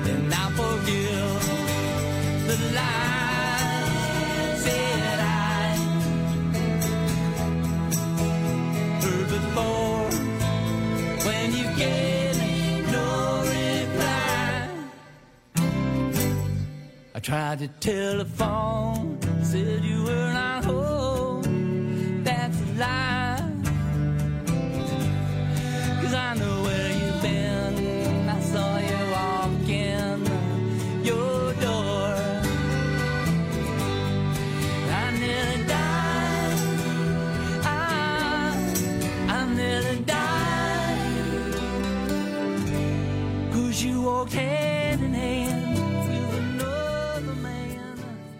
and I'll forgive the lies that I heard before when you gave no reply. I tried to telephone, said you were not home. That's a lie. 'Cause I know where you've been. I saw you walk in your door. I nearly died. I nearly died. 'Cause you walked hand in hand with another man.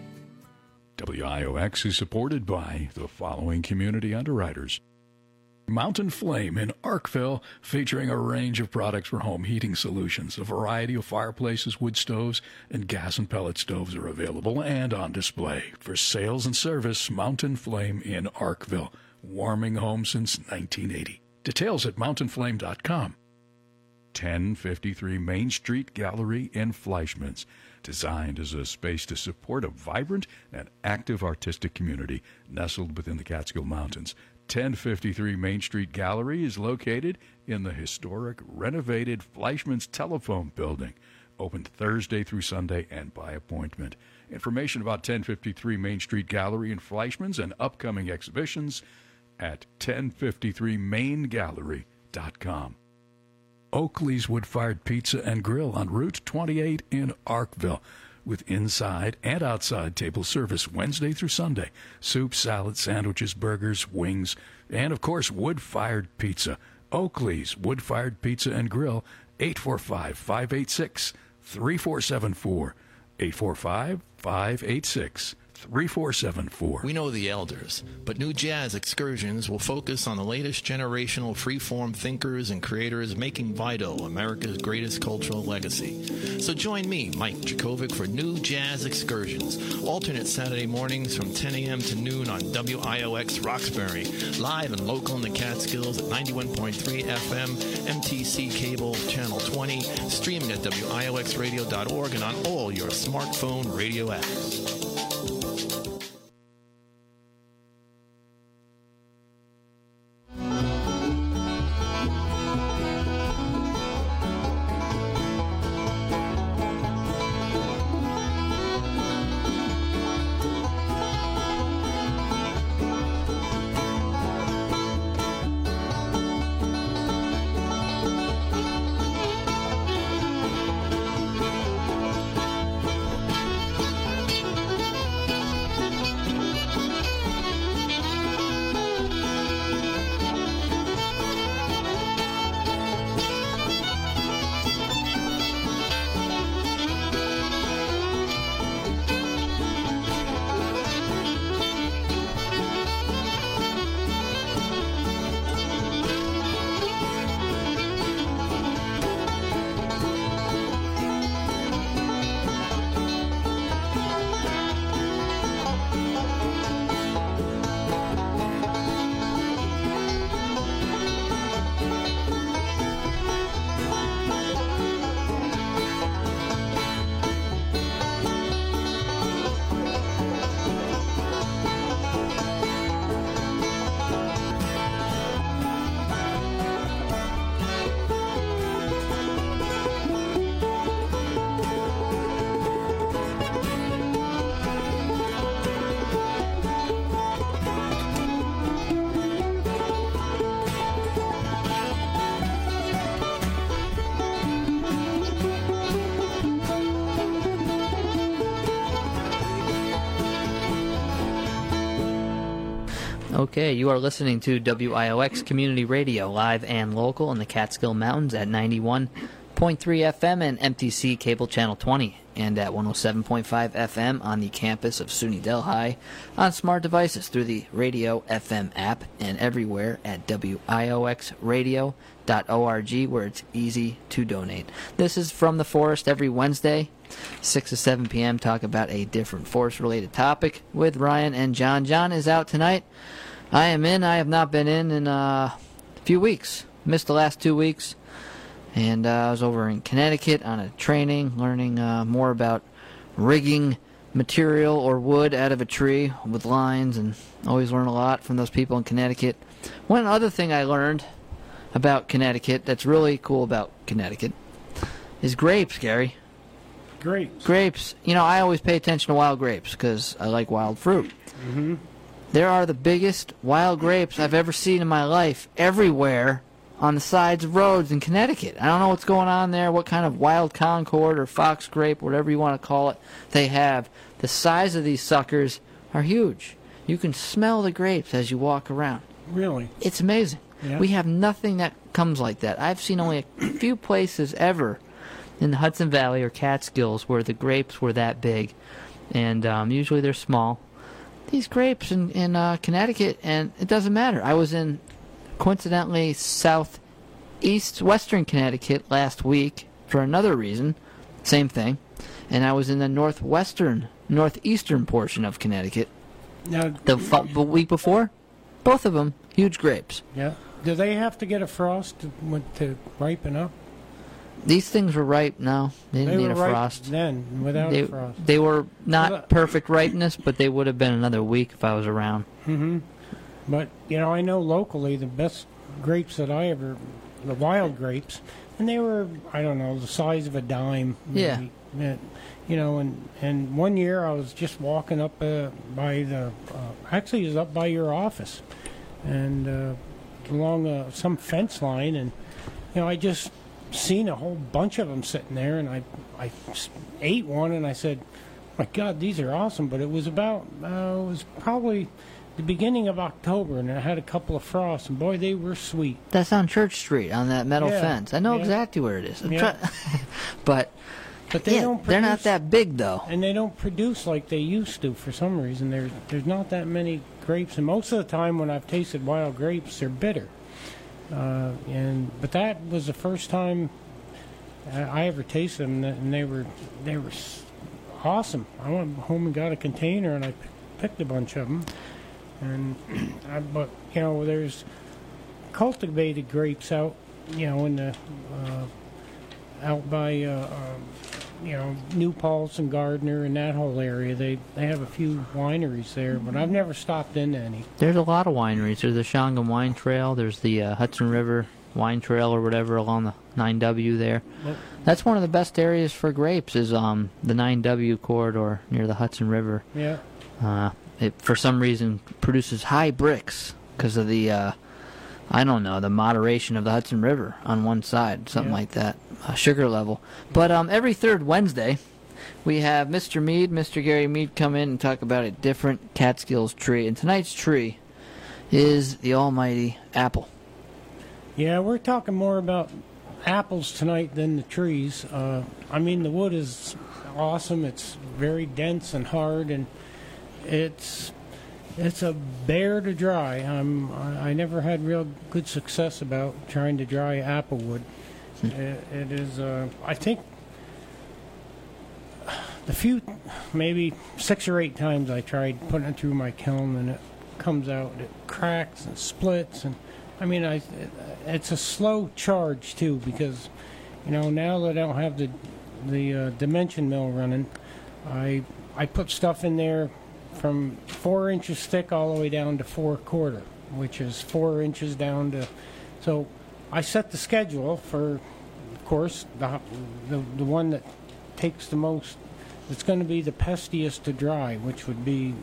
WIOX is supported by the following community underwriters. Mountain Flame in Arkville, featuring a range of products for home heating solutions. A variety of fireplaces, wood stoves, and gas and pellet stoves are available and on display. For sales and service, Mountain Flame in Arkville. Warming home since 1980. Details at mountainflame.com. 1053 Main Street Gallery in Fleischmann's. Designed as a space to support a vibrant and active artistic community nestled within the Catskill Mountains. 1053 Main Street Gallery is located in the historic renovated Fleischmann's Telephone Building. Open Thursday through Sunday and by appointment. Information about 1053 Main Street Gallery in Fleischmann's and upcoming exhibitions at 1053maingallery.com. Oakley's Wood-Fired Pizza and Grill on Route 28 in Arkville, with inside and outside table service Wednesday through Sunday. Soup, salad, sandwiches, burgers, wings, and, of course, wood-fired pizza. Oakley's Wood-Fired Pizza and Grill, 845-586-3474. 845-586-3474. 3474. We know the elders, but New Jazz Excursions will focus on the latest generational freeform thinkers and creators making vital America's greatest cultural legacy. So join me, Mike Jakovic, for New Jazz Excursions, alternate Saturday mornings from 10 a.m. to noon on WIOX Roxbury, live and local in the Catskills at 91.3 FM, MTC Cable Channel 20, streaming at WIOXradio.org and on all your smartphone radio apps. Okay, you are listening to WIOX Community Radio, live and local in the Catskill Mountains at 91.3 FM and MTC Cable Channel 20, and at 107.5 FM on the campus of SUNY Delhi, on smart devices through the Radio FM app, and everywhere at WIOXradio.org, where it's easy to donate. This is From the Forest every Wednesday, 6 to 7 p.m. Talk about a different forest-related topic with Ryan and John. John is out tonight. I am in. I have not been in a few weeks. Missed the last 2 weeks. And I was over in Connecticut on a training, learning more about rigging material or wood out of a tree with lines, and always learn a lot from those people in Connecticut. One other thing I learned about Connecticut that's really cool about Connecticut is grapes, Gary. Grapes. Grapes. You know, I always pay attention to wild grapes because I like wild fruit. Mm-hmm. There are the biggest wild grapes I've ever seen in my life everywhere on the sides of roads in Connecticut. I don't know what's going on there, what kind of wild Concord or fox grape, whatever you want to call it, they have. The size of these suckers are huge. You can smell the grapes as you walk around. Really? It's amazing. Yeah. We have nothing that comes like that. I've seen only a few places ever in the Hudson Valley or Catskills where the grapes were that big, and usually they're small. These grapes in Connecticut, and it doesn't matter. I was in, coincidentally, western Connecticut last week for another reason, same thing, and I was in the northeastern portion of Connecticut Now, the week before. Both of them, huge grapes. yeah. Do they have to get a frost to ripen up? These things were ripe. No, they didn't need were a ripe frost. then, without a frost. They were not Well, perfect ripeness, but they would have been another week if I was around. Mm-hmm. But, I know locally the best grapes that the wild grapes, and they were, I don't know, the size of a dime. Maybe. Yeah. And one year I was just walking up by actually it was up by your office, and along some fence line, and, I just seen a whole bunch of them sitting there, and I ate one, and I said, my God, these are awesome. But it was probably the beginning of October, and I had a couple of frosts, and boy, they were sweet. That's on Church Street, on that metal Yeah, fence. I know yeah. exactly where it is. Yeah. But they yeah, don't they're not produce- that big, though. And they don't produce like they used to for some reason. There's not that many grapes, and most of the time when I've tasted wild grapes, they're bitter. But that was the first time I ever tasted them, and they were awesome. I went home and got a container, and I picked a bunch of them. And but there's cultivated grapes out, in the out by New Paltz and Gardner and that whole area. They have a few wineries there, but I've never stopped into any. There's a lot of wineries. There's the Shongan Wine Trail. There's the Hudson River Wine Trail or whatever along the 9W there. Yep. That's one of the best areas for grapes is the 9W corridor near the Hudson River. Yeah. It, for some reason, produces high bricks because of the, the moderation of the Hudson River on one side, something like that, sugar level. But every third Wednesday, we have Mr. Gary Mead, come in and talk about a different Catskills tree. And tonight's tree is the almighty apple. Yeah, we're talking more about apples tonight than the trees. The wood is awesome. It's very dense and hard, and it's a bear to dry. I never had real good success about trying to dry apple wood. It is, I think, the few, maybe 6 or 8 times I tried putting it through my kiln, and it comes out, it cracks and splits, and it's a slow charge too, because now that I don't have the dimension mill running, I put stuff in there from 4 inches thick all the way down to 4/4, which is 4 inches down to. So I set the schedule for, of course, the one that takes the most. It's going to be the pestiest to dry, which would be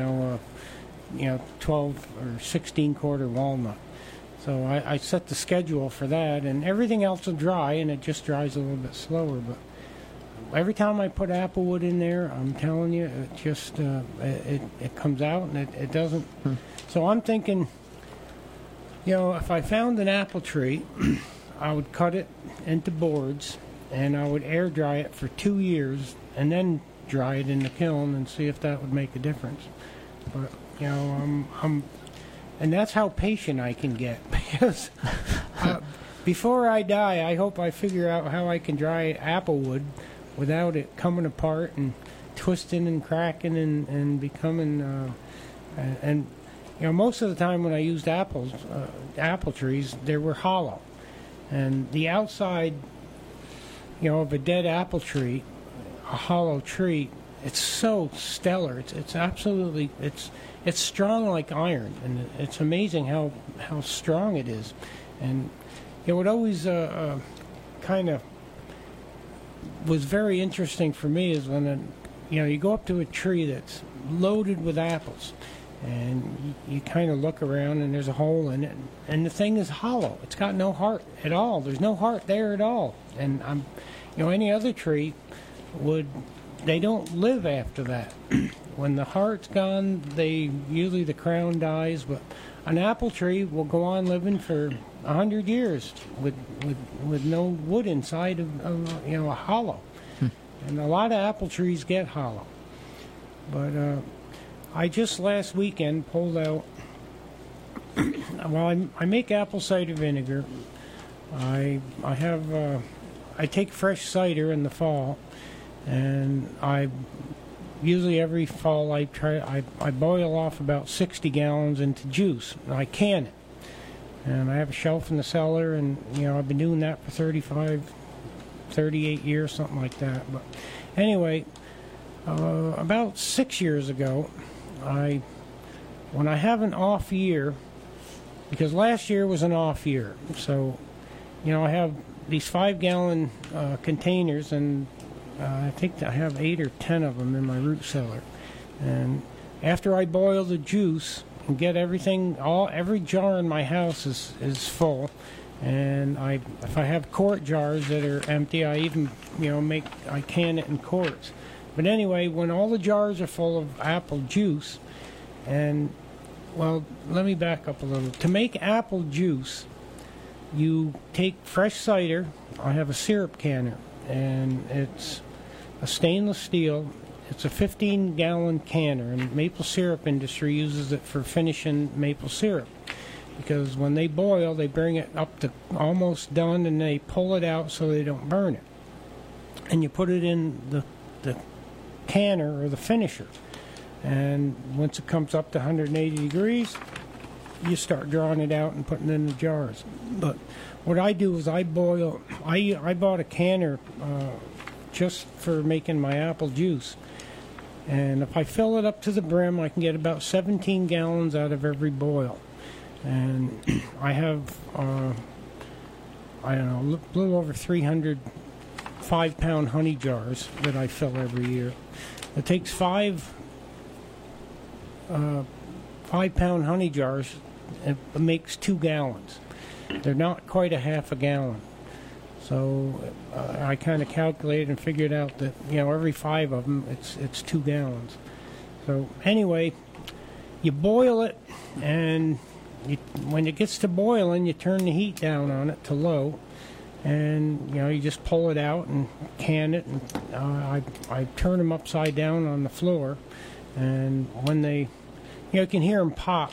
12 or 16/4 walnut. So I set the schedule for that, and everything else will dry, and it just dries a little bit slower. But every time I put applewood in there, I'm telling you, it just it comes out, and it doesn't. So I'm thinking, if I found an apple tree, I would cut it into boards, and I would air dry it for 2 years, and then dry it in the kiln and see if that would make a difference. But and that's how patient I can get, because before I die, I hope I figure out how I can dry applewood without it coming apart and twisting and cracking and becoming most of the time when I used apple trees, they were hollow, and the outside of a dead apple tree, a hollow tree, it's so stellar. It's absolutely, it's strong like iron, and it's amazing how strong it is. And what always kind of was very interesting for me is when you go up to a tree that's loaded with apples, and you kind of look around and there's a hole in it, and the thing is hollow. It's got no heart at all. There's no heart there at all. And any other tree they don't live after that. When the heart's gone, usually the crown dies, but an apple tree will go on living for 100 years with no wood inside of a hollow. And a lot of apple trees get hollow. But I just last weekend pulled out, well, I make apple cider vinegar. I take fresh cider in the fall, and usually every fall I boil off about 60 gallons into juice, and I can it. And I have a shelf in the cellar, and I've been doing that for 38 years, something like that. But anyway, about 6 years ago, when I have an off year, because last year was an off year, so I have these 5-gallon containers, and I think I have 8 or 10 of them in my root cellar. And after I boil the juice and get every jar in my house is full, and if I have quart jars that are empty, I even I can it in quarts. But anyway, when all the jars are full of apple juice, and well, let me back up a little. To make apple juice, you take fresh cider. I have a syrup canner, and it's a stainless steel. It's a 15-gallon canner, and the maple syrup industry uses it for finishing maple syrup, because when they boil, they bring it up to almost done, and they pull it out so they don't burn it. And you put it in the canner or the finisher, and once it comes up to 180 degrees, you start drawing it out and putting it in the jars. But what I do is I bought a canner just for making my apple juice, and if I fill it up to the brim, I can get about 17 gallons out of every boil. And I have a little over 300 5-pound honey jars that I fill every year. It takes 5-pound honey jars. It makes 2 gallons. They're not quite a half a gallon. So I kind of calculated and figured out that every 5 of them, it's 2 gallons. So anyway, you boil it, and when it gets to boiling, you turn the heat down on it to low, and you just pull it out and can it. And I turn them upside down on the floor, and when they, you can hear them pop.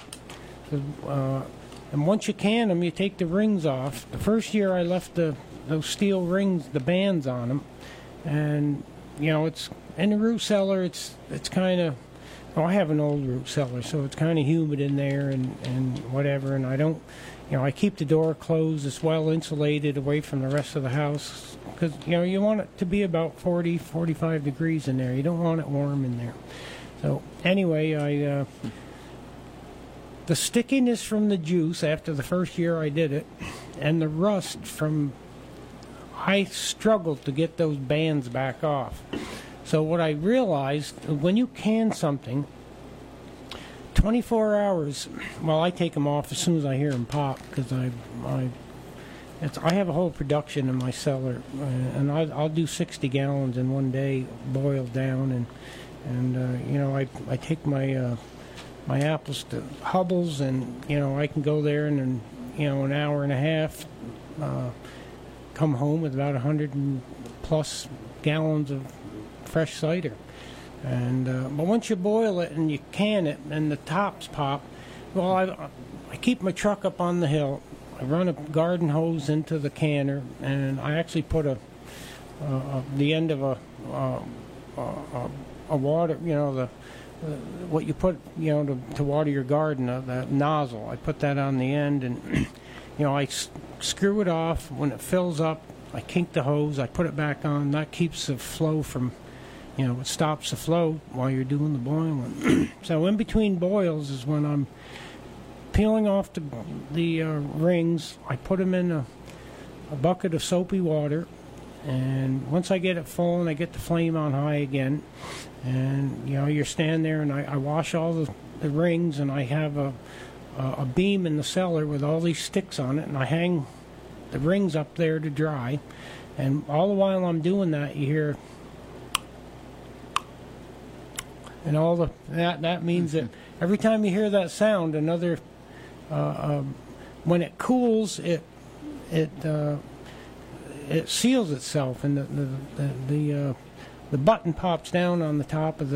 And once you can them, you take the rings off. The first year I left those steel rings, the bands on them, and it's in the root cellar. It's kind of, I have an old root cellar, so it's kind of humid in there and whatever. And I don't, I keep the door closed. It's well insulated away from the rest of the house, because you want it to be about 40, 45 degrees in there. You don't want it warm in there. So anyway, the stickiness from the juice after the first year I did it, and the rust I struggled to get those bands back off. So what I realized, when you can something, 24 hours, well, I take them off as soon as I hear them pop, because I have a whole production in my cellar, and I'll do 60 gallons in one day, boiled down, and I take my apples to Hubble's, and I can go there and an hour and a half, come home with about 100+ gallons of fresh cider. And but once you boil it and you can it and the tops pop, well, I keep my truck up on the hill. I run a garden hose into the canner, and I actually put the end of a water, what you put, to water your garden, that nozzle. I put that on the end, and I screw it off. When it fills up, I kink the hose, I put it back on. That keeps the flow from, it stops the flow while you're doing the boiling. So in between boils is when I'm peeling off the rings. I put them in a bucket of soapy water, and once I get it full and I get the flame on high again, and you're standing there, and I wash all the rings, and I have a beam in the cellar with all these sticks on it, and I hang the rings up there to dry, and all the while I'm doing that, you hear, and that means that every time you hear that sound, another when it cools, it seals itself, and the button pops down on the top of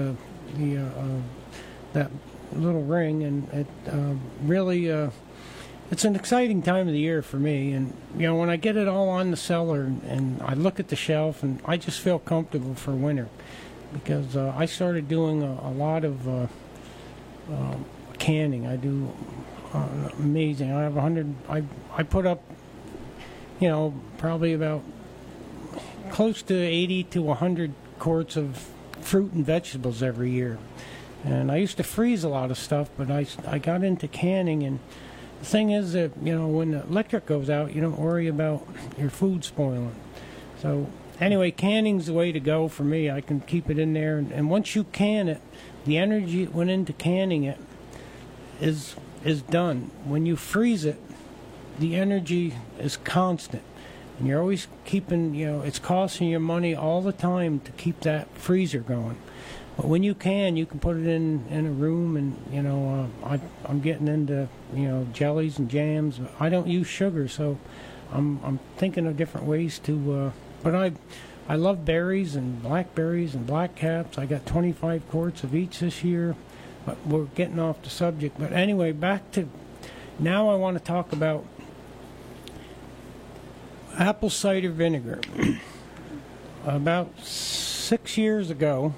that little ring, and it really it's an exciting time of the year for me. And when I get it all on the cellar and I look at the shelf, and I just feel comfortable for winter, because I started doing a lot of canning. I do amazing. I have 100. I put up, probably about close to 80 to 100 quarts of fruit and vegetables every year. And I used to freeze a lot of stuff, but I got into canning. And the thing is that, when the electric goes out, you don't worry about your food spoiling. So anyway, canning's the way to go for me. I can keep it in there. And once you can it, the energy that went into canning it is done. When you freeze it, the energy is constant. And you're always keeping, it's costing you money all the time to keep that freezer going. But when you can put it in a room, and, I'm getting into, jellies and jams. I don't use sugar, so I'm thinking of different ways to, but I love berries and blackberries and black caps. I got 25 quarts of each this year, but we're getting off the subject. But anyway, back to, now I want to talk about apple cider vinegar. About 6 years ago,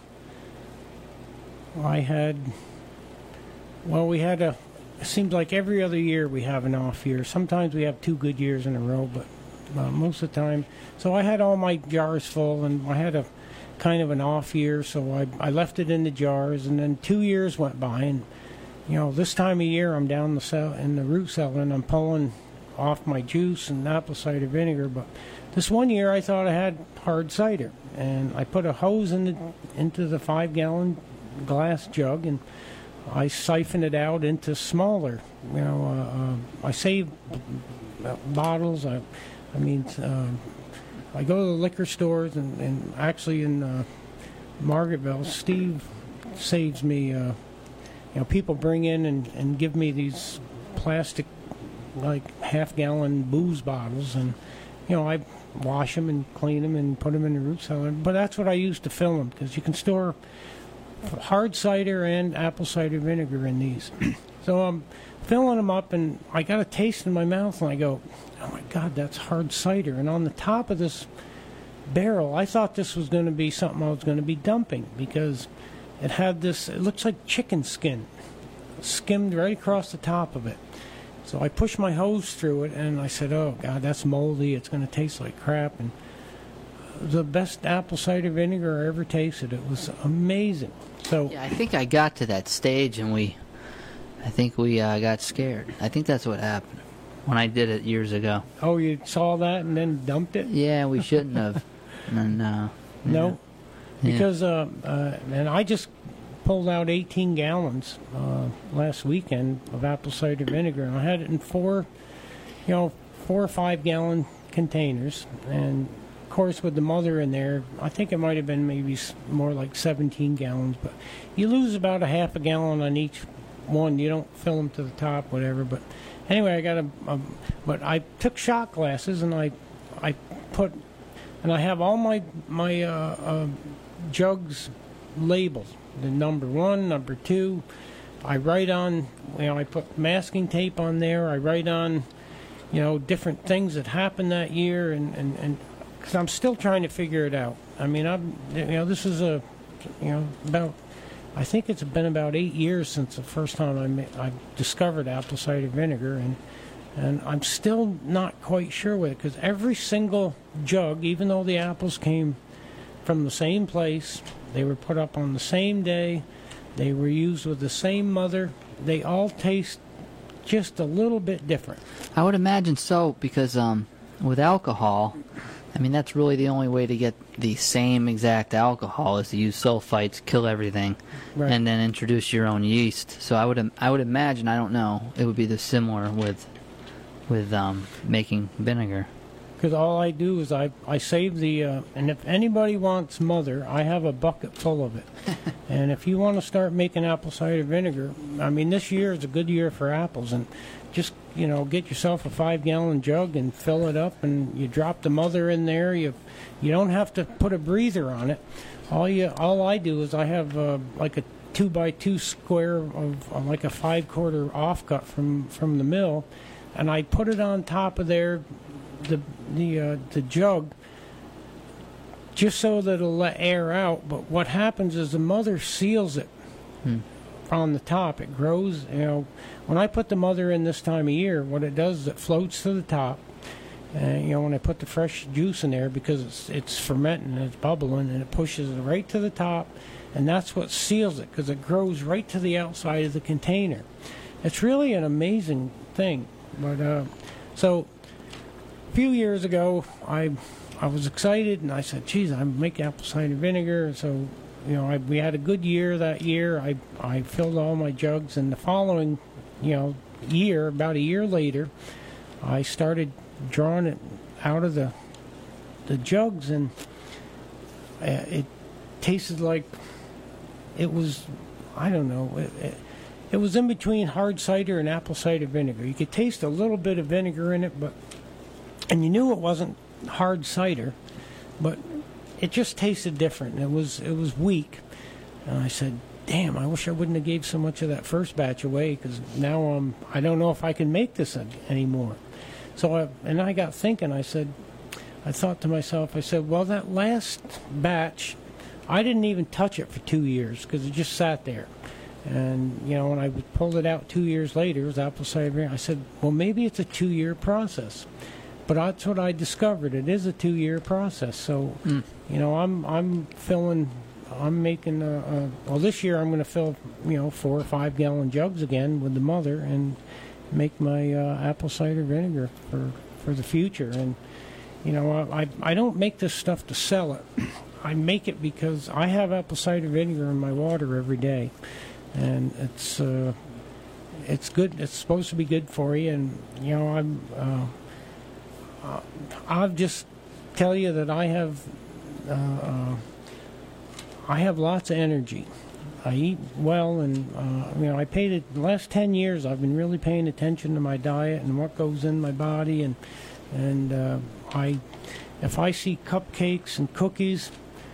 it seems like every other year we have an off year. Sometimes we have 2 good years in a row, but most of the time. So I had all my jars full, and I had a kind of an off year, so I left it in the jars, and then 2 years went by, and this time of year I'm down in the root cellar, and I'm pulling off my juice and apple cider vinegar. But this one year I thought I had hard cider, and I put a hose into the 5-gallon glass jug, and I siphon it out into smaller. I save bottles. I go to the liquor stores, and actually in Margaretville, Steve saves me. People bring in and give me these plastic, like, half-gallon booze bottles, and I wash them and clean them and put them in the root cellar. But that's what I use to fill them, because you can store hard cider and apple cider vinegar in these. So I'm filling them up, and I got a taste in my mouth, and I go, oh my God, that's hard cider. And on the top of this barrel, I thought this was going to be something I was going to be dumping, because it had this, it looks like chicken skin skimmed right across the top of it. So I pushed my hose through it, and I said, oh God, that's moldy, it's going to taste like crap. And the best apple cider vinegar I ever tasted. It was amazing. So yeah, I think I got to that stage, and I think we got scared. I think that's what happened when I did it years ago. Oh, you saw that and then dumped it? Yeah, we shouldn't have. No. Because and I just pulled out 18 gallons last weekend of apple cider vinegar, and I had it in 4 or 5 gallon containers, and of course with the mother in there, I think it might have been maybe more like 17 gallons, but you lose about a half a gallon on each one. You don't fill them to the top, whatever. But anyway, I got but I took shot glasses, and I have all my jugs labeled, the number 1, number 2. I write on, I put masking tape on there. I write on, different things that happened that year, and because I'm still trying to figure it out. I mean, this is about, I think it's been about 8 years since the first time I discovered apple cider vinegar, and And I'm still not quite sure with it, because every single jug, even though the apples came from the same place, they were put up on the same day, they were used with the same mother, they all taste just a little bit different. I would imagine so, because with alcohol, I mean, that's really the only way to get the same exact alcohol is to use sulfites, kill everything, Right. and then introduce your own yeast. So I would imagine, I don't know, it would be the similar with making vinegar. Because all I do is I save the, and if anybody wants mother, I have a bucket full of it. And if you want to start making apple cider vinegar, I mean, this year is a good year for apples, and just, get yourself a 5-gallon jug and fill it up, and you drop the mother in there. You don't have to put a breather on it. All I do is I have like a 2x2 square of like a 5-quarter offcut from the mill, and I put it on top of there, the jug, just so that it'll let air out. But what happens is the mother seals it on the top. It grows. When I put the mother in this time of year, what it does is it floats to the top. When I put the fresh juice in there, because it's fermenting and it's bubbling, and it pushes it right to the top, and that's what seals it, because it grows right to the outside of the container. It's really an amazing thing. But so a few years ago, I was excited, and I said, geez, I'm making apple cider vinegar. So, we had a good year that year. I filled all my jugs, and the following, year, about a year later, I started drawing it out of the jugs, and it tasted like it was, I don't know, it was in between hard cider and apple cider vinegar. You could taste a little bit of vinegar in it, and you knew it wasn't hard cider, but it just tasted different. It was weak. And I said, damn, I wish I wouldn't have gave so much of that first batch away, because now I don't know if I can make this anymore. So I got thinking. I thought to myself, well, that last batch, I didn't even touch it for 2 years, because it just sat there. And, when I pulled it out 2 years later, it was apple cider vinegar. I said, well, maybe it's a 2-year process. But that's what I discovered. It is a 2-year process. So, I'm making, this year I'm going to fill, 4 or 5 gallon jugs again with the mother, and make my apple cider vinegar for the future. And, I don't make this stuff to sell it. I make it because I have apple cider vinegar in my water every day. And it's good. It's supposed to be good for you. And, I'll just tell you that I have lots of energy. I eat well, and the last 10 years I've been really paying attention to my diet and what goes in my body, and if I see cupcakes and cookies,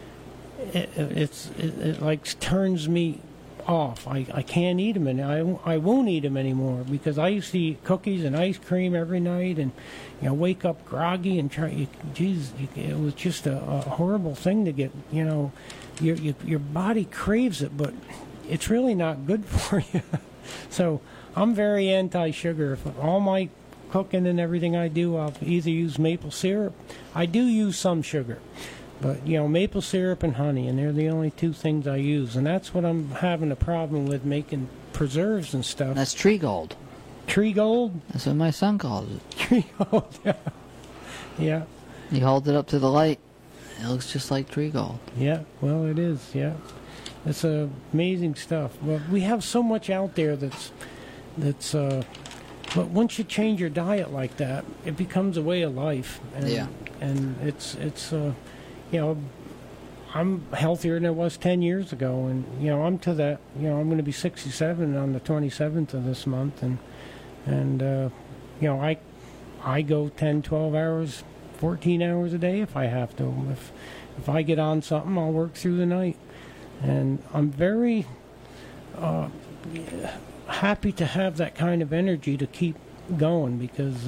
it like turns me off. I can't eat them, and I won't eat them anymore, because I used to eat cookies and ice cream every night, and wake up groggy and it was just a horrible thing to get. Your body craves it, but it's really not good for you. So I'm very anti-sugar. All my cooking and everything I do, I'll either use maple syrup. I do use some sugar, but maple syrup and honey, and they're the only two things I use. And that's what I'm having a problem with, making preserves and stuff. That's tree gold. Tree gold? That's what my son calls it. Tree gold, yeah. Yeah. He holds it up to the light. It looks just like tree gold. Yeah, well, it is, yeah. It's amazing stuff. Well, we have so much out there that's but once you change your diet like that, it becomes a way of life. And, yeah. And it's I'm healthier than I was 10 years ago, and I'm to that. I'm going to be 67 on the 27th of this month, and I go 10, 12 hours, 14 hours a day if I have to. If I get on something, I'll work through the night, and I'm very happy to have that kind of energy to keep going, because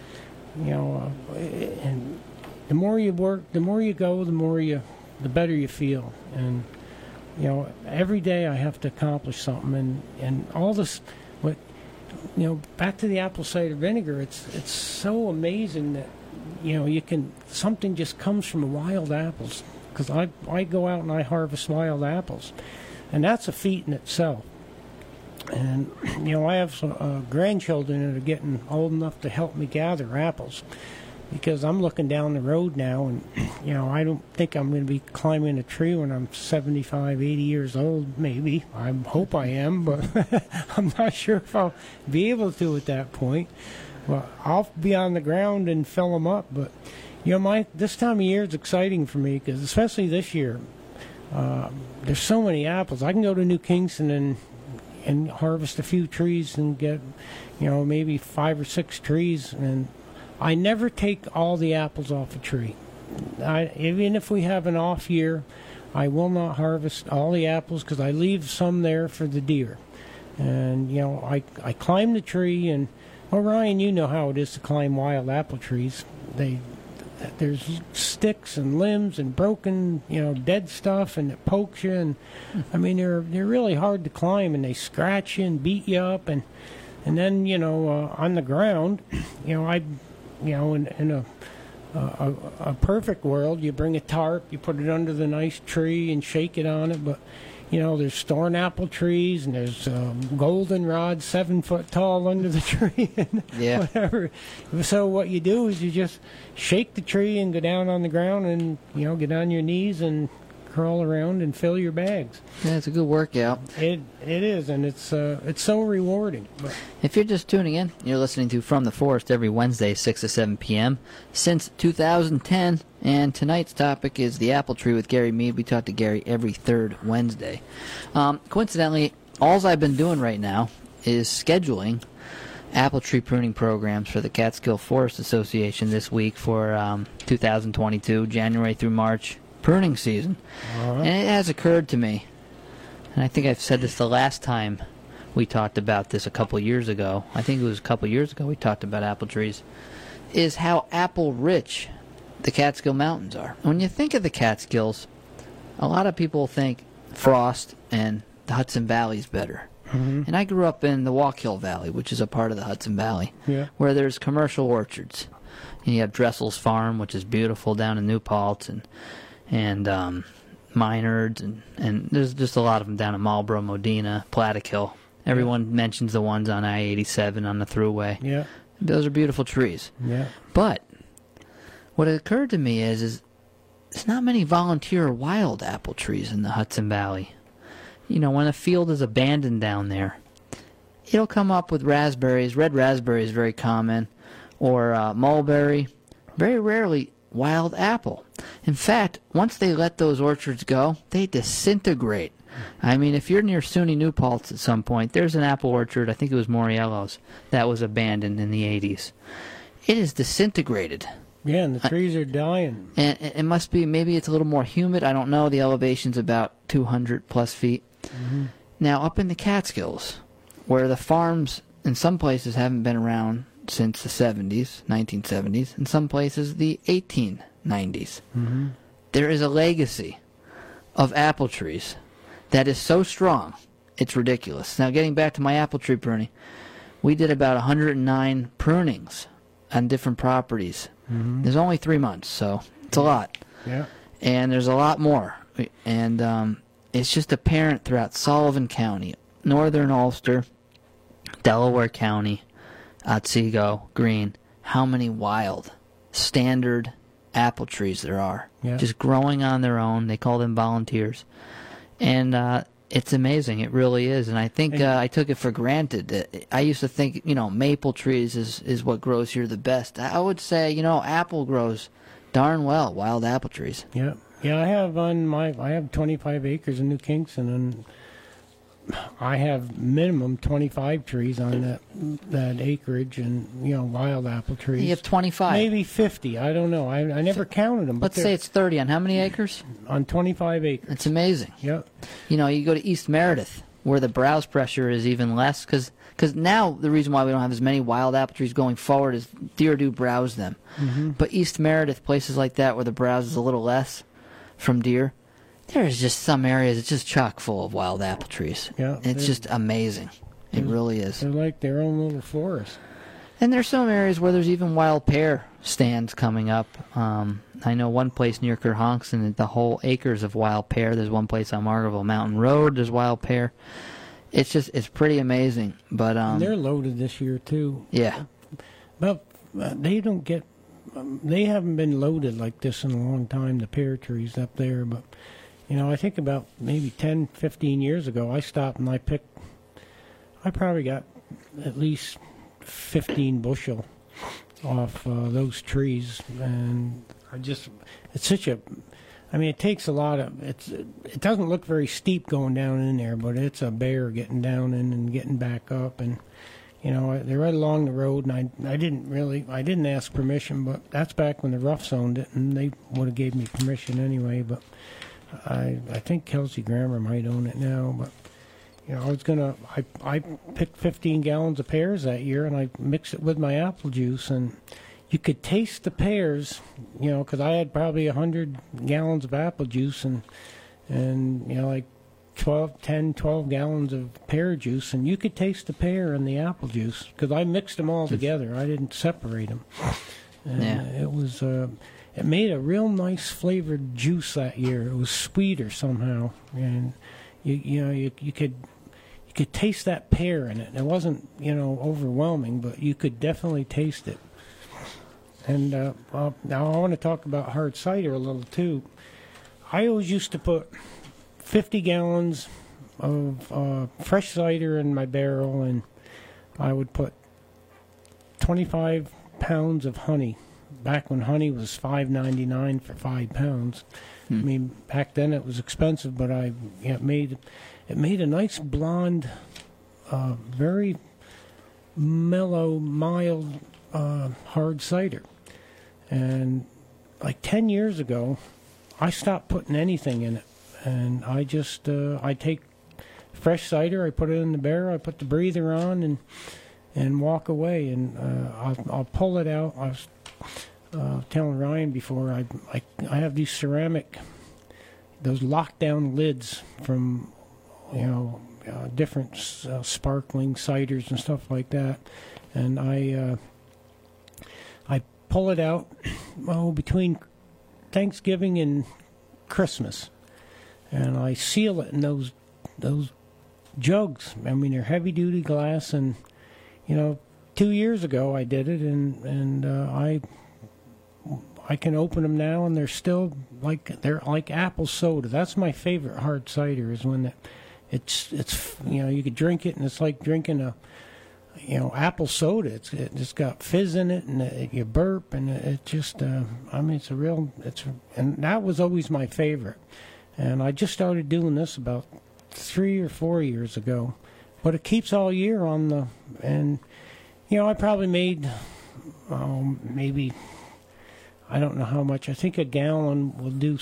and the more you work, the more you go, the better you feel. And every day I have to accomplish something, and all this. What back to the apple cider vinegar. It's so amazing that something just comes from wild apples. Because I go out and I harvest wild apples, and that's a feat in itself. And I have some grandchildren that are getting old enough to help me gather apples, because I'm looking down the road now, and I don't think I'm going to be climbing a tree when I'm 75, 80 years old. Maybe I hope I am, but I'm not sure if I'll be able to at that point. Well, I'll be on the ground and fill them up, but this time of year is exciting for me, because especially this year, there's so many apples. I can go to New Kingston and harvest a few trees and get, maybe 5 or 6 trees, and I never take all the apples off a tree. Even if we have an off year, I will not harvest all the apples, because I leave some there for the deer. And, I climb the tree, and, well, Ryan, you know how it is to climb wild apple trees. There's sticks and limbs and broken, dead stuff, and it pokes you. And I mean, they're really hard to climb, and they scratch you and beat you up. And then on the ground, in a perfect world, you bring a tarp, you put it under the nice tree and shake it on it. But there's thorn apple trees, and there's goldenrod 7 foot tall under the tree, and whatever. So what you do is you just shake the tree and go down on the ground, and get on your knees and crawl around and fill your bags. Yeah, it's a good workout. It is, and it's so rewarding. But if you're just tuning in, you're listening to From the Forest every Wednesday, 6 to 7 p.m. since 2010, and tonight's topic is the apple tree with Gary Mead. We talk to Gary every third Wednesday. Coincidentally, all I've been doing right now is scheduling apple tree pruning programs for the Catskill Forest Association this week for 2022, January through March pruning season. And it has occurred to me, and I think I've said this the last time we talked about this a couple years ago. I think it was a couple years ago we talked about apple trees, is how apple rich the Catskill Mountains are. When you think of the Catskills, a lot of people think Frost and the Hudson Valley is better. Mm-hmm. And I grew up in the Walkill Valley, which is a part of the Hudson Valley, where there's commercial orchards. And you have Dressel's Farm, which is beautiful down in New Paltz, and Minards, and there's just a lot of them down in Marlboro, Modena, Plattekill. Everyone mentions the ones on I-87 on the thruway. Yeah. Those are beautiful trees. Yeah. But what occurred to me is there's not many volunteer wild apple trees in the Hudson Valley. When a field is abandoned down there, it'll come up with raspberries. Red raspberry is very common, or mulberry. Very rarely wild apple. In fact, once they let those orchards go, they disintegrate. I mean, if you're near SUNY New Paltz at some point, there's an apple orchard, I think it was Moriello's, that was abandoned in the 80s. It is disintegrated. Yeah, and the trees are dying. And it must be, maybe it's a little more humid. I don't know. The elevation's about 200 plus feet. Mm-hmm. Now, up in the Catskills, where the farms in some places haven't been around since the 70s, 1970s, in some places the 1890s, mm-hmm. there is a legacy of apple trees that is so strong, it's ridiculous. Now, getting back to my apple tree pruning, we did about 109 prunings on different properties. Mm-hmm. There's only 3 months, so it's a lot. Yeah. And there's a lot more. And it's just apparent throughout Sullivan County, Northern Ulster, Delaware County, Otsego, Greene, how many wild, standard apple trees there are. Yeah. Just growing on their own. They call them volunteers. And it's amazing. It really is. And I think I took it for granted. I used to think, maple trees is what grows here the best. I would say, apple grows darn well, wild apple trees. Yeah. Yeah, I have 25 acres in New Kingston, and I have minimum 25 trees on that acreage, and wild apple trees. You have 25, maybe 50. I don't know. I never counted them. Let's say it's 30 on how many acres? On 25 acres. It's amazing. Yep. You go to East Meredith, where the browse pressure is even less, because now the reason why we don't have as many wild apple trees going forward is deer do browse them. Mm-hmm. But East Meredith, places like that where the browse is a little less from deer, there's just some areas it's just chock full of wild apple trees. Yeah, it's just amazing. It really is. They're like their own little forest. And there's some areas where there's even wild pear stands coming up. I know one place near Kerhonkson, the whole acres of wild pear. There's one place on Margaretville Mountain Road, there's wild pear. It's pretty amazing. But they're loaded this year too. Yeah. But they don't get. They haven't been loaded like this in a long time. The pear trees up there, but I think about maybe 10, 15 years ago, I stopped and I probably got at least 15 bushel off those trees, and it takes a lot of, it doesn't look very steep going down in there, but it's a bear getting down in and getting back up, and they're right along the road, and I didn't ask permission, but that's back when the Ruffs owned it, and they would have gave me permission anyway, but I think Kelsey Grammer might own it now, but I picked 15 gallons of pears that year, and I mixed it with my apple juice, and you could taste the pears, because I had probably 100 gallons of apple juice and like 12 gallons of pear juice, and you could taste the pear and the apple juice, because I mixed them all together. I didn't separate them. And it was, it made a real nice flavored juice that year. It was sweeter somehow, and you could taste that pear in it. It wasn't, overwhelming, but you could definitely taste it. And now I want to talk about hard cider a little, too. I always used to put 50 gallons of fresh cider in my barrel, and I would put 25 pounds of honey. Back when honey was $5.99 for 5 pounds. I mean, back then it was expensive, but it made a nice blonde, very mellow, mild, hard cider. And like 10 years ago, I stopped putting anything in it. And I just, I take fresh cider, I put it in the barrel, I put the breather on and walk away. And I'll pull it out. I was telling Ryan before, I have these ceramic, those lockdown lids from, different sparkling ciders and stuff like that. And I pull it out, between Thanksgiving and Christmas. And I seal it in those jugs. I mean, they're heavy-duty glass, and 2 years ago I did it, and I can open them now, and they're still they're like apple soda. That's my favorite hard cider, is when it's you could drink it, and it's like drinking a apple soda. It's got fizz in it, and you burp, and it just it's and that was always my favorite. And I just started doing this about 3 or 4 years ago, but it keeps all year on the, and I probably made maybe, I don't know how much. I think a gallon will do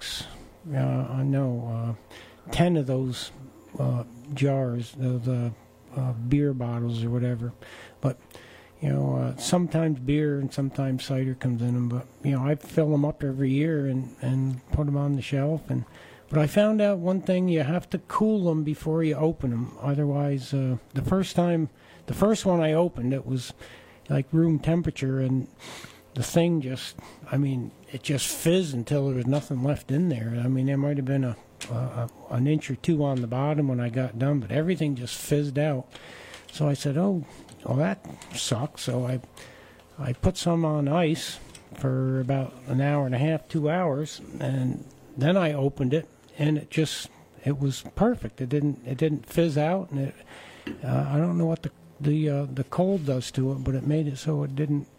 10 of those jars, the beer bottles or whatever. But sometimes beer and sometimes cider comes in them. But I fill them up every year and put them on the shelf. But I found out one thing: you have to cool them before you open them. Otherwise, the first one I opened, it was like room temperature, and the thing it just fizzed until there was nothing left in there. I mean, there might have been an inch or two on the bottom when I got done, but everything just fizzed out. So I said, oh, well, that sucks. So I put some on ice for about an hour and a half, 2 hours, and then I opened it, and it was perfect. It didn't fizz out, and I don't know what the cold does to it, but it made it so it didn't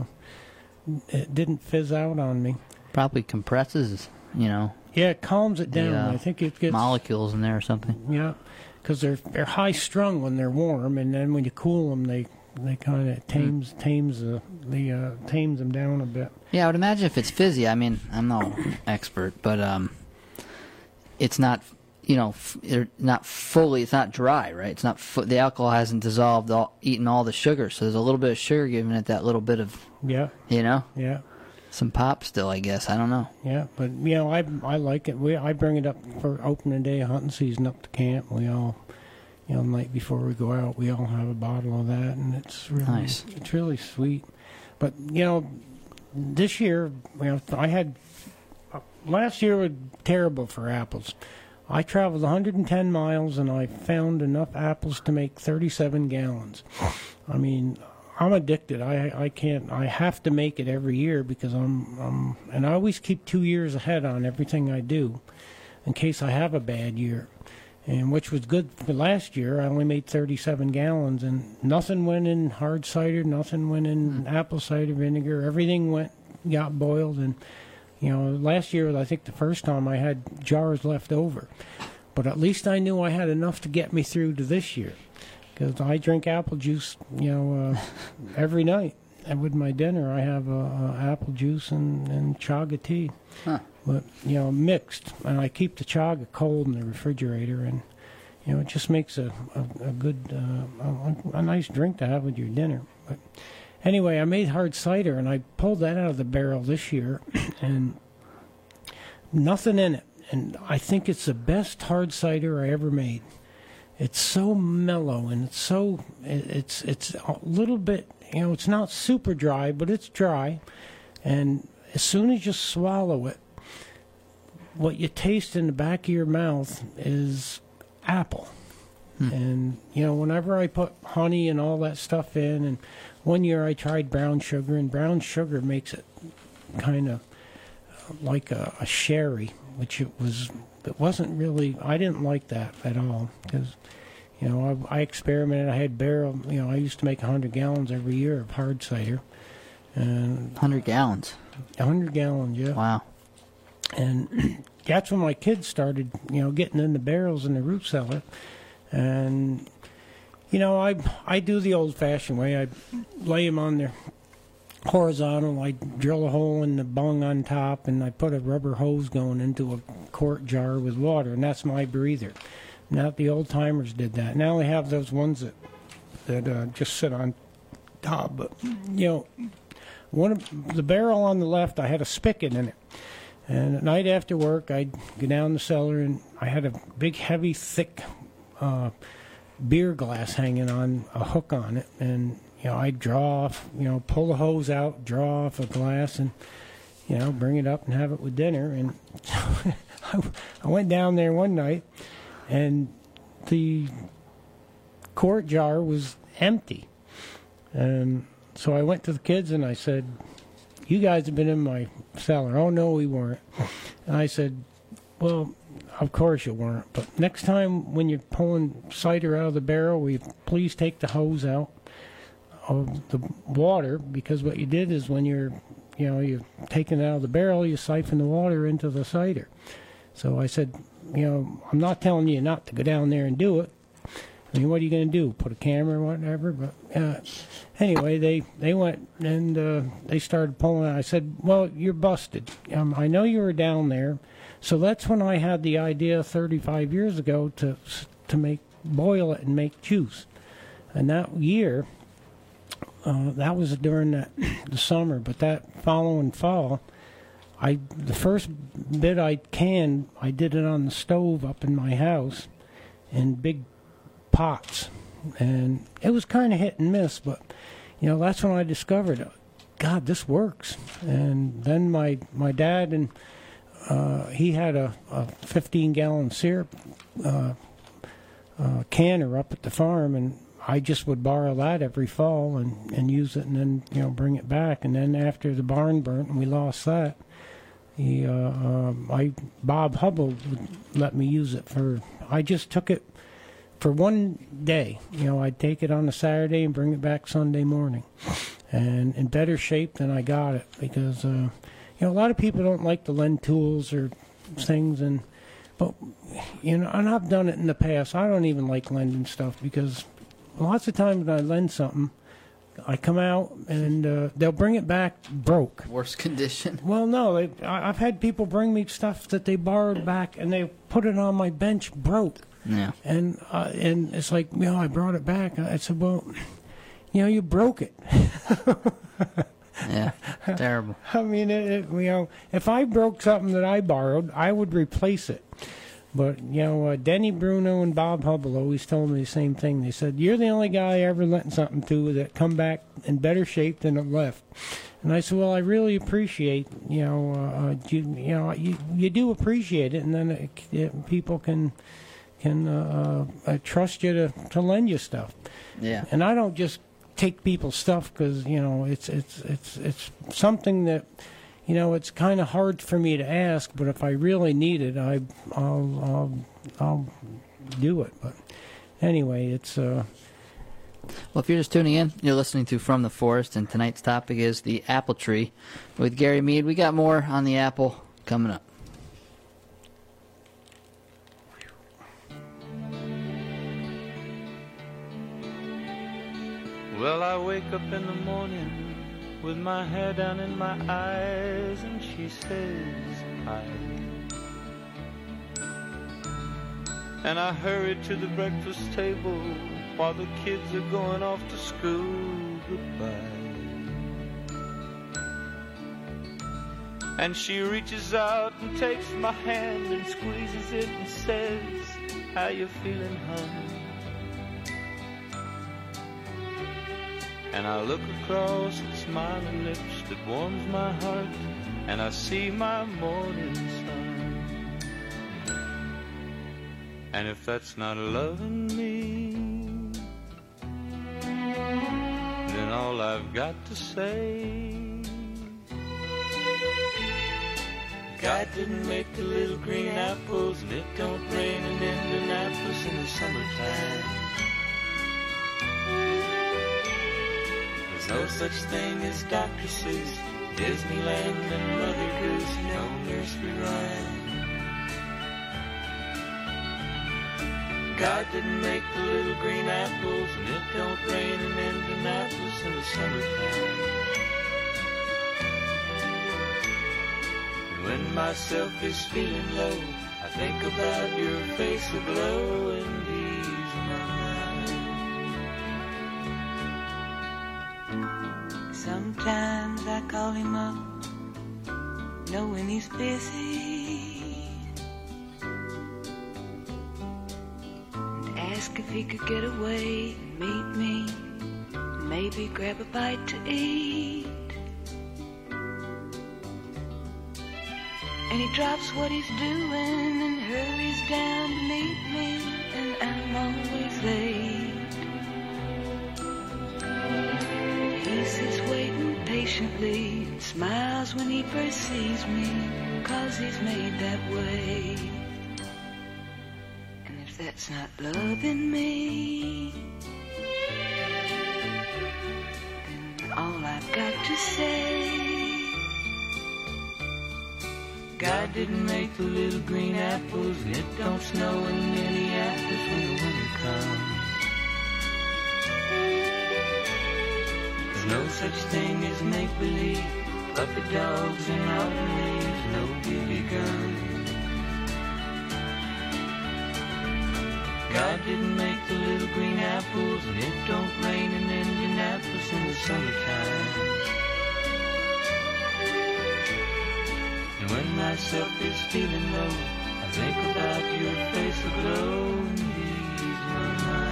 fizz out on me. Probably compresses, Yeah, it calms it down. I think it gets molecules in there or something. Yeah, because they're high strung when they're warm, and then when you cool them, they kind of tames them down a bit. Yeah, I would imagine if it's fizzy. I mean, I'm no expert, but it's not. Not fully. It's not dry, right? It's not. The alcohol hasn't dissolved, eaten all the sugar. So there's a little bit of sugar giving it that little bit of. Yeah. Yeah. Some pop still, I guess. I don't know. Yeah, but I like it. I bring it up for opening day of hunting season up to camp. We all, the night before we go out, we all have a bottle of that, and it's really Nice. It's really sweet. But this year, I had last year was terrible for apples. I traveled 110 miles and I found enough apples to make 37 gallons. I mean, I'm addicted. I can't. I have to make it every year because and I always keep 2 years ahead on everything I do, in case I have a bad year. And which was good for last year. I only made 37 gallons, and nothing went in hard cider, nothing went in apple cider vinegar. Everything got boiled, and last year, I think the first time I had jars left over. But at least I knew I had enough to get me through to this year. Because I drink apple juice, every night. And with my dinner, I have apple juice and chaga tea. Huh. But, mixed. And I keep the chaga cold in the refrigerator. And, it just makes a good, a nice drink to have with your dinner. But anyway, I made hard cider, and I pulled that out of the barrel this year, and nothing in it. And I think it's the best hard cider I ever made. It's so mellow, and it's a little bit, it's not super dry, but it's dry. And as soon as you swallow it, what you taste in the back of your mouth is apple. And, whenever I put honey and all that stuff in, and one year I tried brown sugar, and brown sugar makes it kind of like a sherry, which it wasn't really, I didn't like that at all, because, I experimented. I had barrel, I used to make 100 gallons every year of hard cider. And 100 gallons? 100 gallons, yeah. Wow. And that's when my kids started, getting in the barrels in the root cellar. And, I do the old-fashioned way. I lay them on there horizontal. I drill a hole in the bung on top, and I put a rubber hose going into a quart jar with water, and that's my breather. Now the old-timers did that. Now they have those ones that just sit on top. But, one of the barrel on the left, I had a spigot in it. And at night after work, I'd go down the cellar, and I had a big, heavy, thick beer glass hanging on a hook on it. And, I'd draw off, pull the hose out, draw off a glass, and, bring it up and have it with dinner. And I went down there one night, and the quart jar was empty. And so I went to the kids, and I said, "You guys have been in my cellar." "Oh, no, we weren't." And I said, "Well, of course you weren't. But next time when you're pulling cider out of the barrel, will you please take the hose out of the water? Because what you did is when you're taking it out of the barrel, you siphon the water into the cider." So I said, I'm not telling you not to go down there and do it. I mean, what are you going to do? Put a camera or whatever? But anyway, they went and they started pulling. I said, "Well, you're busted. I know you were down there." So that's when I had the idea 35 years ago to boil it and make juice. And that year, that was during the summer. But that following fall, the first bit I canned, I did it on the stove up in my house in big pots. And it was kind of hit and miss, but, that's when I discovered, God, this works. And then my dad, and he had a 15-gallon syrup canner up at the farm, and I just would borrow that every fall and use it, and then, bring it back. And then after the barn burnt and we lost that, Bob Hubble would let me use it I just took it for one day. I'd take it on a Saturday and bring it back Sunday morning, and in better shape than I got it, because a lot of people don't like to lend tools or things, but and I've done it in the past. I don't even like lending stuff, because lots of times when I lend something, I come out and they'll bring it back broke. Worse condition. Well, no, I've had people bring me stuff that they borrowed back, and they put it on my bench broke. Yeah. And it's like, I brought it back. I said, well, you broke it. Yeah, terrible. I mean, if I broke something that I borrowed, I would replace it. But, Denny Bruno and Bob Hubble always told me the same thing. They said, you're the only guy I ever lent something to that come back in better shape than it left. And I said, well, I really appreciate, you do appreciate it, and then people can trust you to lend you stuff. Yeah. And I don't just take people's stuff because, it's something that, it's kind of hard for me to ask, but if I really need it, I'll do it. But anyway, it's... Well, if you're just tuning in, you're listening to From the Forest, and tonight's topic is the apple tree with Gary Mead. We got more on the apple coming up. Well, I wake up in the morning with my hair down in my eyes, and she says hi. And I hurry to the breakfast table while the kids are going off to school. Goodbye. And she reaches out and takes my hand and squeezes it and says, how you feeling, hon? And I look across at smiling lips that warms my heart, and I see my morning sun. And if that's not loving me, then all I've got to say, God didn't make the little green apples, and it don't rain in Indianapolis in the summertime. There's no such thing as Dr. Seuss, Disneyland, and Mother Goose, no nursery rhyme. God didn't make the little green apples, and it don't rain in Indianapolis in the summertime. And when myself is feeling low, I think about your face aglow and ease my mind. Sometimes I call him up, knowing he's busy, ask if he could get away and meet me, and maybe grab a bite to eat. And he drops what he's doing and hurries down to meet me, and I'm always late. He sits waiting patiently and smiles when he first sees me, 'cause he's made that way. That's not loving me, then all I've got to say, God didn't make the little green apples, and it don't snow in Minneapolis when the winter comes. There's no such thing as make-believe, puppy dogs and autumn leaves, no BB guns. God didn't make the little green apples, and it don't rain in Indianapolis in the summertime. And when myself is feeling low, I think about your face aglow and ease my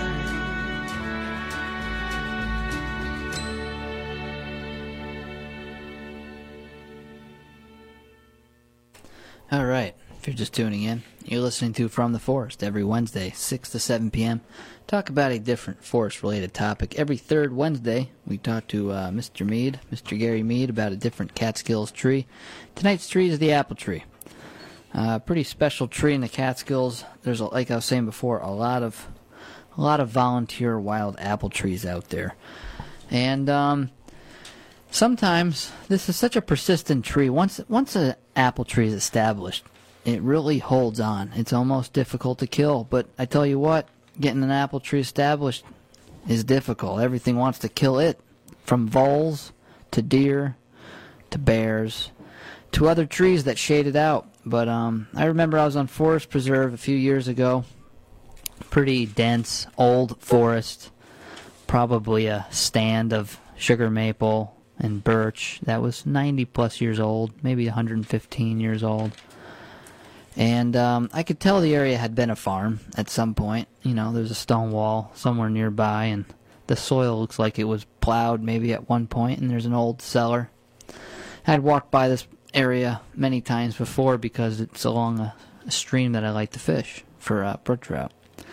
mind. All right. If you're just tuning in, you're listening to From the Forest every Wednesday, 6 to 7 p.m. Talk about a different forest-related topic. Every third Wednesday, we talk to Mr. Mead, Mr. Gary Mead, about a different Catskills tree. Tonight's tree is the apple tree. Pretty special tree in the Catskills. There's, like I was saying before, a lot of volunteer wild apple trees out there. And sometimes this is such a persistent tree. Once an apple tree is established, it really holds on. It's almost difficult to kill, but I tell you what, getting an apple tree established is difficult. Everything wants to kill it, from voles to deer to bears to other trees that shade it out. But I remember I was on Forest Preserve a few years ago. Pretty dense, old forest, probably a stand of sugar maple and birch that was 90 plus years old, maybe 115 years old. And I could tell the area had been a farm at some point. You know, there's a stone wall somewhere nearby, and the soil looks like it was plowed maybe at one point, and there's an old cellar. I'd walked by this area many times before because it's along a stream that I like to fish for brook trout.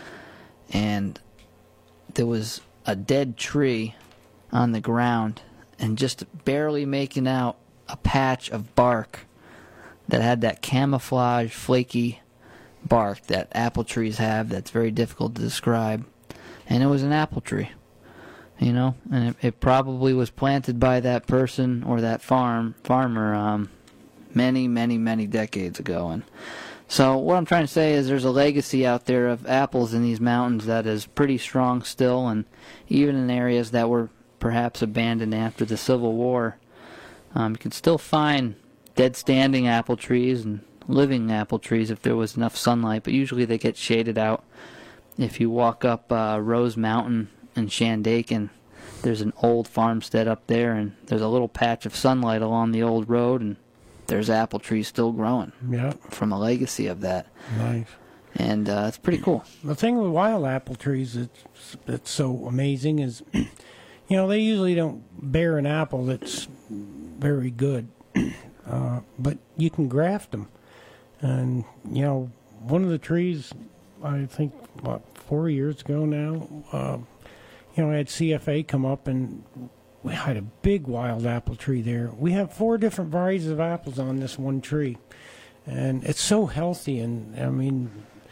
And there was a dead tree on the ground and just barely making out a patch of bark that had that camouflage, flaky bark that apple trees have that's very difficult to describe. And it was an apple tree, you know, and it probably was planted by that person or that farmer many, many, many decades ago. And so what I'm trying to say is there's a legacy out there of apples in these mountains that is pretty strong still, and even in areas that were perhaps abandoned after the Civil War, you can still find dead standing apple trees and living apple trees if there was enough sunlight, but usually they get shaded out. If you walk up Rose Mountain in Shandaken, there's an old farmstead up there, and there's a little patch of sunlight along the old road, and there's apple trees still growing. Yeah. From a legacy of that. Nice. And it's pretty cool. The thing with wild apple trees that's so amazing is, you know, they usually don't bear an apple that's very good. But you can graft them. And, you know, one of the trees, I think, 4 years ago now, you know, I had CFA come up and we had a big wild apple tree there. We have 4 different varieties of apples on this one tree. And it's so healthy and, I mean,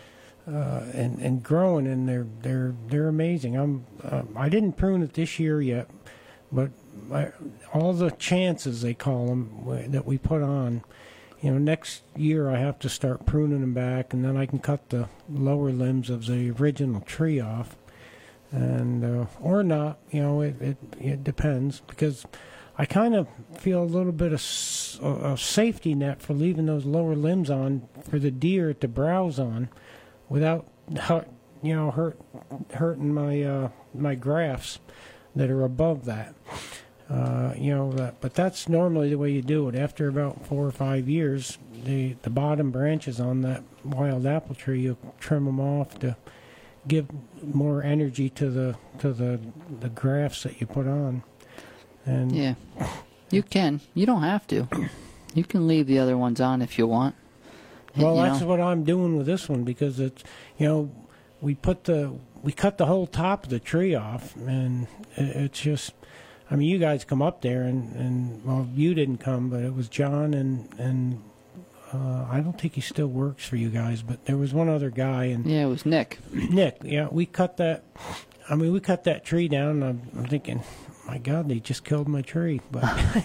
and growing, and they're amazing. I didn't prune it this year yet, but all the chances, they call them, that we put on, you know, next year I have to start pruning them back, and then I can cut the lower limbs of the original tree off, and or not, you know, it depends, because I kind of feel a little bit of a safety net for leaving those lower limbs on for the deer to browse on, without, you know, hurting my grafts that are above that. You know, but that's normally the way you do it. After about 4 or 5 years, the bottom branches on that wild apple tree, you trim them off to give more energy to the grafts that you put on. And yeah, you can. You don't have to. You can leave the other ones on if you want. Well, that's what I'm doing with this one, because it's, you know, we cut the whole top of the tree off, and it's just, I mean, you guys come up there, and well, you didn't come, but it was John, and I don't think he still works for you guys, but there was one other guy, and yeah, it was Nick. Nick, yeah, we cut that. I mean, we cut that tree down, and I'm thinking, my God, they just killed my tree. But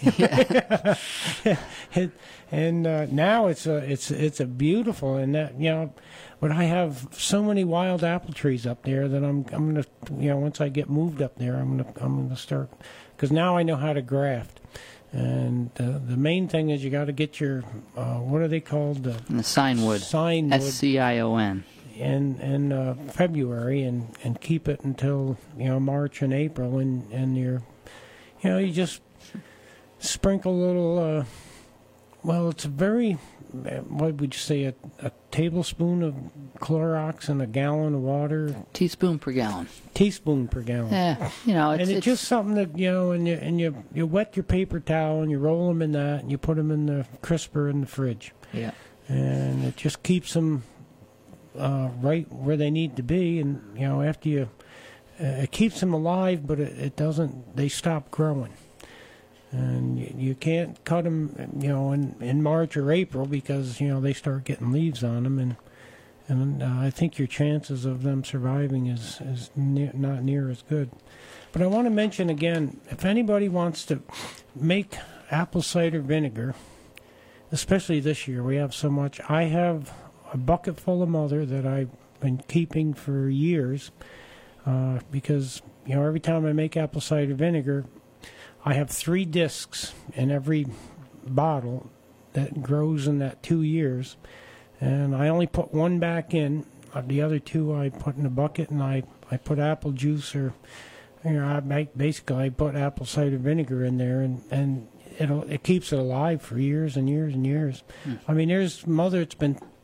and now it's a beautiful, and that, you know, but I have so many wild apple trees up there that I'm gonna, you know, once I get moved up there, I'm gonna start, because now I know how to graft. And the main thing is you got to get your what are they called? The signwood. Signwood. SCION. In February, and keep it until, you know, March and April, and you're, you know, you just sprinkle a little. Well, it's a very, what would you say, a tablespoon of Clorox in a gallon of water. Teaspoon per gallon. Teaspoon per gallon. Yeah, you know, it's just something that, you know, and you wet your paper towel and you roll them in that, and you put them in the crisper in the fridge. Yeah. And it just keeps them right where they need to be, and, you know, after you, it keeps them alive, but it doesn't. They stop growing, and you can't cut them, you know, in March or April, because, you know, they start getting leaves on them, and I think your chances of them surviving is not near as good. But I want to mention again, if anybody wants to make apple cider vinegar, especially this year, we have so much. I have a bucket full of mother that I've been keeping for years, because, you know, every time I make apple cider vinegar, I have 3 discs in every bottle that grows in that 2 years, and I only put 1 back in. The other 2 I put in a bucket, and I put apple juice, or, you know, I put apple cider vinegar in there, and it keeps it alive for years and years and years. I mean, there's mother that's been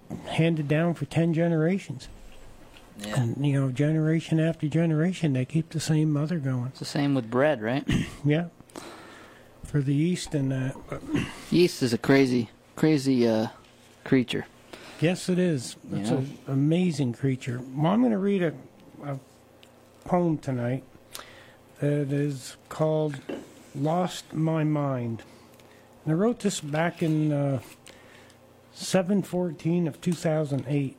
handed down for 10 generations. Yeah. And, generation after generation, they keep the same mother going. It's the same with bread, right? Yeah. For the yeast and that. Yeast is a crazy creature. Yes, it is. It's an amazing creature. Well, I'm going to read a poem tonight that is called Lost My Mind. And I wrote this back in 7/14 of 2008.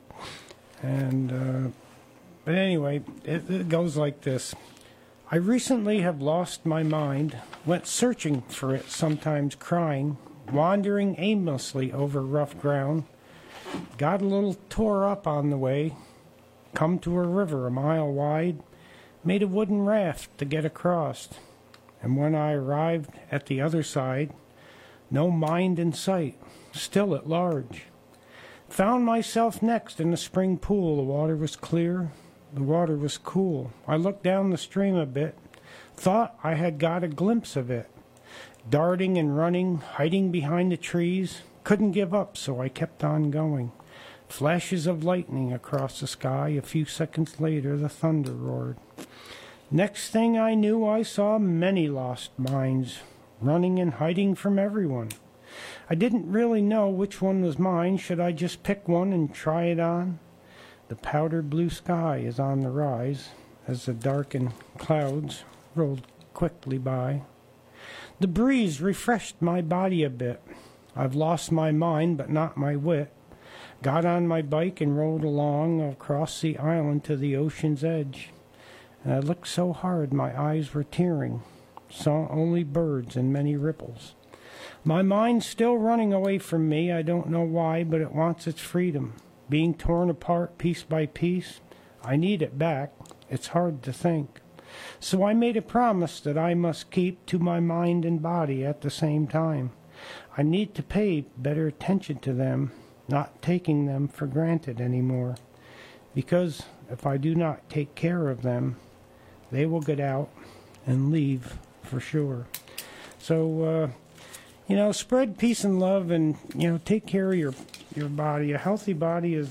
And, but anyway, it goes like this. I recently have lost my mind, went searching for it, sometimes crying, wandering aimlessly over rough ground, got a little tore up on the way, come to a river a mile wide, made a wooden raft to get across, and when I arrived at the other side, no mind in sight, still at large. Found myself next in a spring pool. The water was clear, the water was cool. I looked down the stream a bit, thought I had got a glimpse of it. Darting and running, hiding behind the trees, couldn't give up, so I kept on going. Flashes of lightning across the sky, a few seconds later the thunder roared. Next thing I knew, I saw many lost minds, running and hiding from everyone. I didn't really know which one was mine. Should I just pick one and try it on? The powdered blue sky is on the rise as the darkened clouds rolled quickly by. The breeze refreshed my body a bit. I've lost my mind, but not my wit. Got on my bike and rode along across the island to the ocean's edge. And I looked so hard my eyes were tearing. Saw only birds and many ripples. My mind's still running away from me. I don't know why, but it wants its freedom. Being torn apart piece by piece, I need it back. It's hard to think. So I made a promise that I must keep to my mind and body at the same time. I need to pay better attention to them, not taking them for granted anymore. Because if I do not take care of them, they will get out and leave for sure. So, spread peace and love, and take care of your body. A healthy body is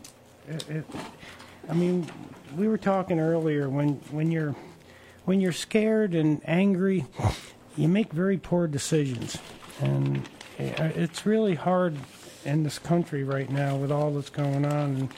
we were talking earlier when you're scared and angry, you make very poor decisions, and it's really hard in this country right now with all that's going on. And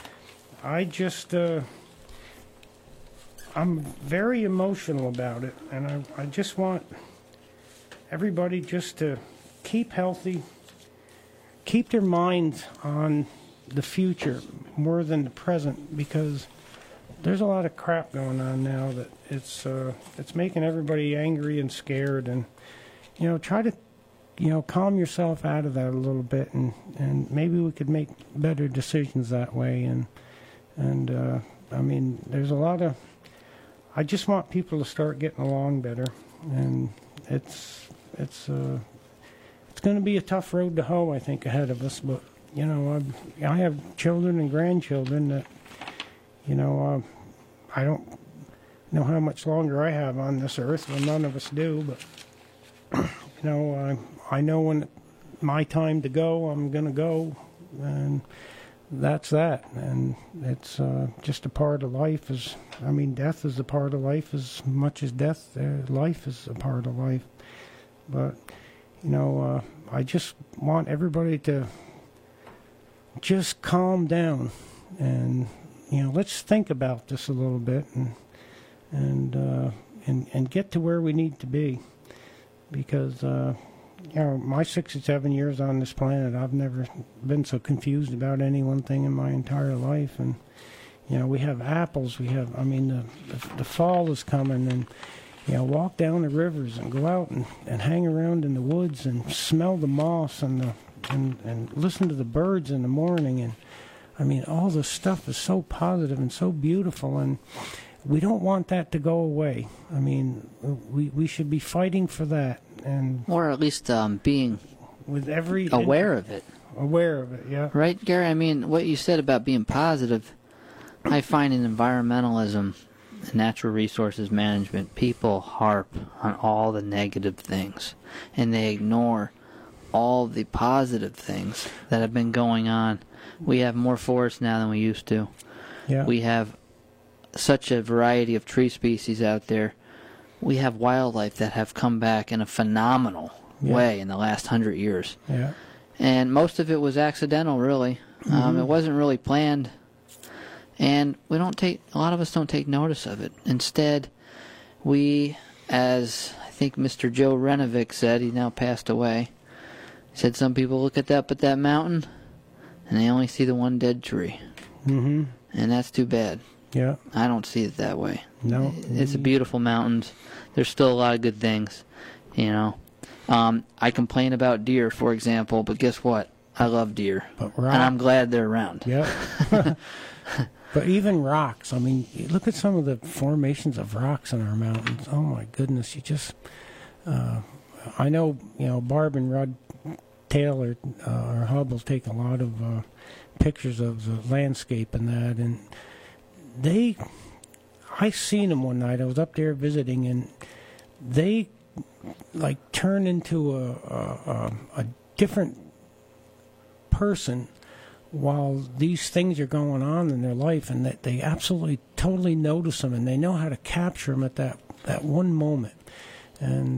I'm very emotional about it, and I just want everybody just to keep healthy, keep their minds on the future more than the present, because there's a lot of crap going on now that it's making everybody angry and scared. And try to calm yourself out of that a little bit, and maybe we could make better decisions that way. And there's a lot of, I just want people to start getting along better, and it's going to be a tough road to hoe, I think, ahead of us. But I have children and grandchildren that I don't know how much longer I have on this earth. Well, none of us do, but I know when my time to go, I'm going to go, and that's that. And it's just a part of life. Death is a part of life as much as life is a part of life. But I just want everybody to just calm down, and let's think about this a little bit, and get to where we need to be, because my 67 years on this planet, I've never been so confused about any one thing in my entire life. And we have apples, we have the fall is coming, and walk down the rivers and go out and hang around in the woods and smell the moss and listen to the birds in the morning. And all this stuff is so positive and so beautiful, and we don't want that to go away. We should be fighting for that, or at least being with every aware of it. Aware of it, yeah. Right, Gary? What you said about being positive, I find in environmentalism and natural resources management, people harp on all the negative things, and they ignore all the positive things that have been going on We have more forests now than we used to. Yeah. We have such a variety of tree species out there. We have wildlife that have come back in a phenomenal way in the last 100 years. Yeah. And most of it was accidental, really. It wasn't really planned. And a lot of us don't take notice of it. Instead, we, as I think Mr. Joe Renovic said, he now passed away, he said some people look at that mountain and they only see the one dead tree. Mm-hmm. And that's too bad. Yeah. I don't see it that way. No. It's a beautiful mountains. There's still a lot of good things, you know. I complain about deer, for example, but guess what? I love deer. And I'm glad they're around. Yeah. But even rocks, I mean, look at some of the formations of rocks in our mountains. Oh, my goodness. You just, I know, Barb and Rod Taylor, our Hubbles, take a lot of pictures of the landscape and that. And I seen them one night. I was up there visiting, and they, like, turn into a different person while these things are going on in their life, and that they absolutely totally notice them, and they know how to capture them at that one moment, and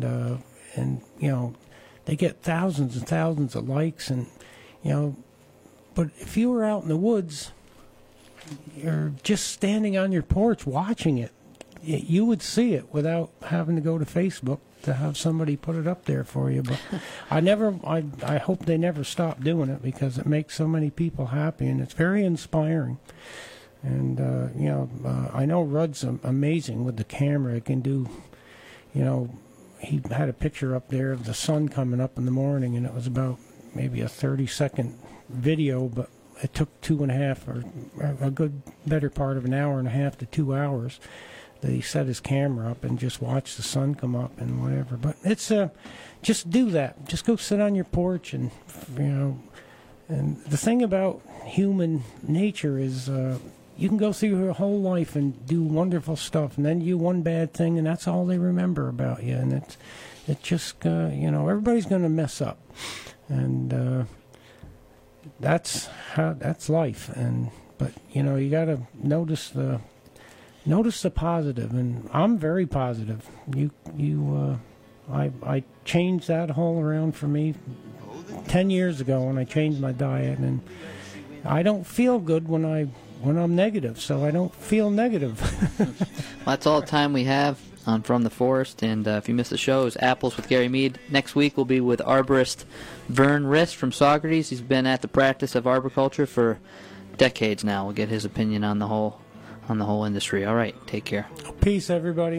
they get thousands and thousands of likes, and but if you were out in the woods, you're just standing on your porch watching it, you would see it without having to go to Facebook to have somebody put it up there for you. But I hope they never stop doing it, because it makes so many people happy, and it's very inspiring. And I know Rudd's amazing with the camera. He can do, he had a picture up there of the sun coming up in the morning, and it was about maybe a 30-second video, but it took 2.5 or a good better part of an hour and a half to 2 hours. That he set his camera up and just watched the sun come up and whatever. But it's just do that. Just go sit on your porch, and and the thing about human nature is you can go through your whole life and do wonderful stuff, and then you do one bad thing, and that's all they remember about you. And it's just everybody's going to mess up, and that's life. But you got to notice the positive, and I'm very positive. I changed that whole around for me 10 years ago when I changed my diet, and I don't feel good when I'm negative, so I don't feel negative. Well, that's all the time we have on From the Forest, and if you missed the show, it's Apples with Gary Mead. Next week we'll be with arborist Vern Rist from Saugerties. He's been at the practice of arboriculture for decades now. We'll get his opinion on the whole industry. All right, take care. Peace, everybody.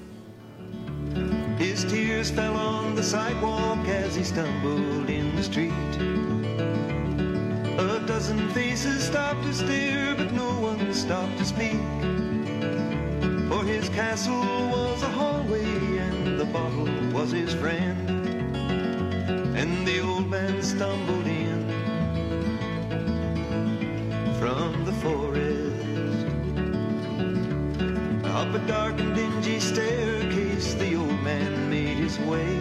His tears fell on the sidewalk as he stumbled in the street. A dozen faces stopped to stare, but no one stopped to speak. For his castle was a hallway, and the bottle was his friend. And the old man stumbled in from the forest. Up a dark and dingy staircase the old man made his way,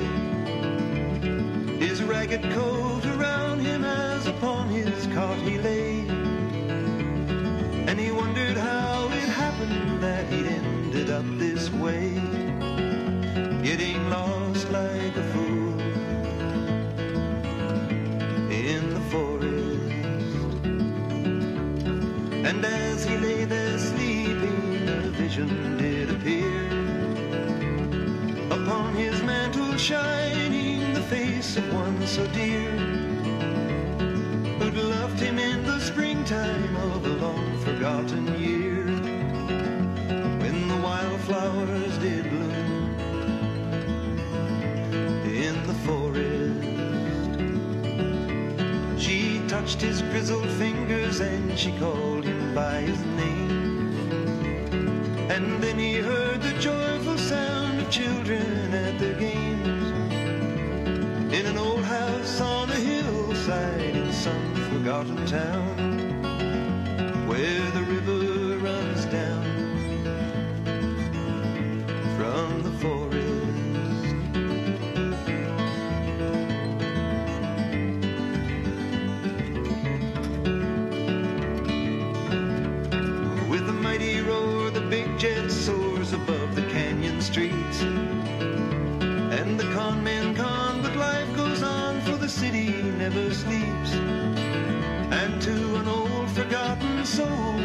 his ragged coat around him as upon his cot he lay. And he wondered how it happened that he'd ended up this way, getting lost like a fool in the forest. And as he lay there sleeping, a vision did appear. Upon his mantle shining the face of one so dear, who'd loved him in the springtime of a long forgotten year, when the wildflowers did bloom in the forest. She touched his grizzled fingers and she called him by his name. And then he heard the joyful sound of children at their games, in an old house on a hillside in some forgotten town, where